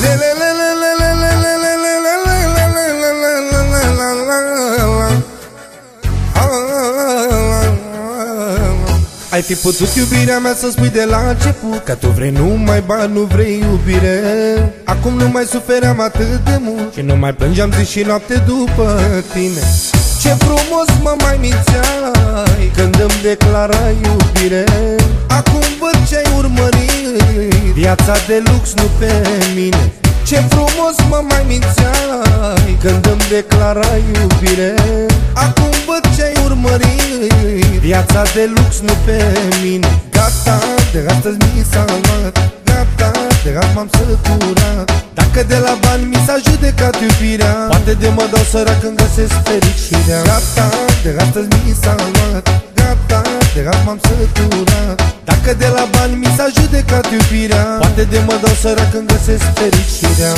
Ai fi putut, iubirea mea, să spui de la început că tu vrei numai bani, nu vrei iubire. Acum nu mai sufeream atât de mult și nu mai plângeam zi și noapte după tine. Ce frumos mă mai mințeai când îmi declarai iubire. Acum văd ce-ai urmărit, viața de lux, nu pe mine. Ce frumos mă mai mințeai când îmi declarai iubire. Acum văd ce-ai urmărit, viața de lux, nu pe mine. Gata, de astăzi mi s-a luat, gata, de azi m-am săturat. Dacă de la bani mi s-a judecat iubirea, poate de mă dau sărac când găsesc fericirea. Gata, de astăzi mi s-a luat, gata, de azi m-am săturat. Dacă de la bani mi s-a judecat iubirea, poate de mă dau sărac când găsesc fericirea.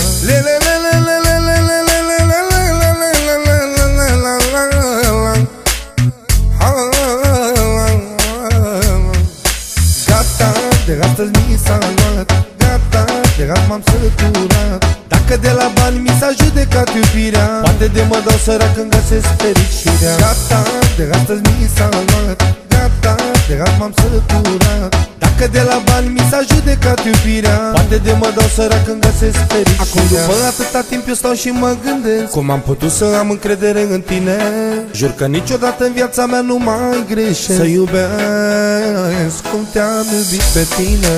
Gata, de astăzi mi s-a luat, gata, de azi m-am săturat. Dacă de la bani mi s-a judecat iubirea, poate de mă dau sărac când găsesc fericirea. Gata, de astăzi mi s-a luat, gata, de azi m-am săturat. Dacă de la bani mi s-a judecat iubirea, poate de mă dau sărac când găsesc fericirea. Acum după atâta timp eu stau și mă gândesc cum am putut să am încredere în tine. Jur că niciodată în viața mea nu mai greșesc să iubesc cum te-am iubit pe tine.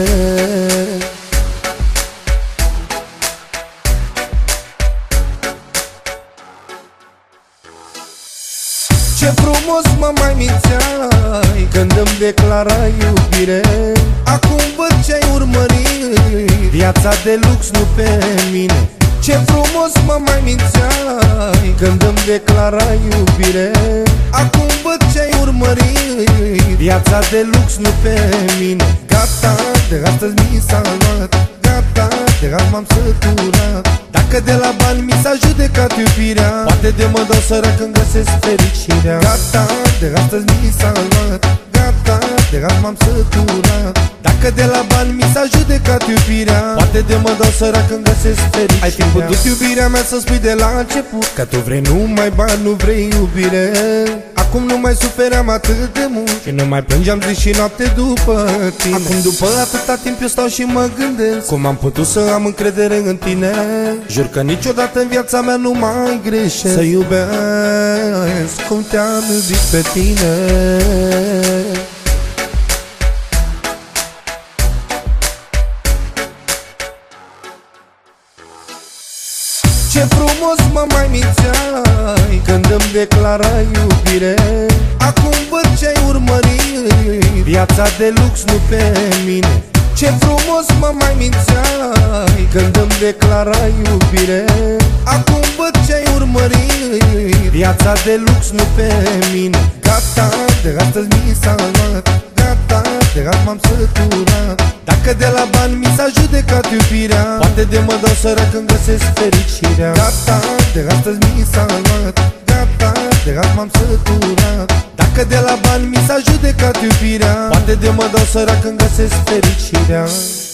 Ce frumos mă mai mințeai când îmi declarai iubire. Acum văd ce-ai urmărit, viața de lux, nu pe mine. Ce frumos mă mai mințeai când îmi declarai iubire. Acum văd ce-ai urmărit, viața de lux, nu pe mine. Gata, de astăzi mi s-a luat, gata, de azi m-am săturat. Dacă de la bani mi s-a judecat iubirea, poate de mă dau sărac când găsesc fericirea. Gata, de astăzi mi s-a luat, gata, de azi m-am săturat. Dacă de la bani mi s-a judecat iubirea, poate de mă dau sărac când găsesc fericirea. Ai fi putut, iubirea mea, să spui de la început că tu vrei numai bani, nu vrei iubire. Acum nu mai sufeream atât de mult și nu mai plângeam zi și noapte după tine. Acum după atâta timp eu stau și mă gândesc cum am putut să am încredere în tine. Jur că niciodată în viața mea nu mai greșesc să iubesc cum te-am iubit pe tine. Ce frumos mă mai mințeai când îmi declarai iubire. Acum văd ce-ai urmărit, viața de lux, nu pe mine. Ce frumos mă mai mințeai când îmi declarai iubire. Acum văd ce-ai urmărit, viața de lux, nu pe mine. Gata, de astăzi mi s-a luat, gata, de azi m-am săturat. Dacă de la bani mi s-a judecat iubirea, poate de mă dau sărac când găsesc fericirea. Gata, de astăzi mi s-a luat, gata, de azi m-am săturat. Dacă de la bani mi s-a judecat iubirea, poate de mă dau sărac când găsesc fericirea.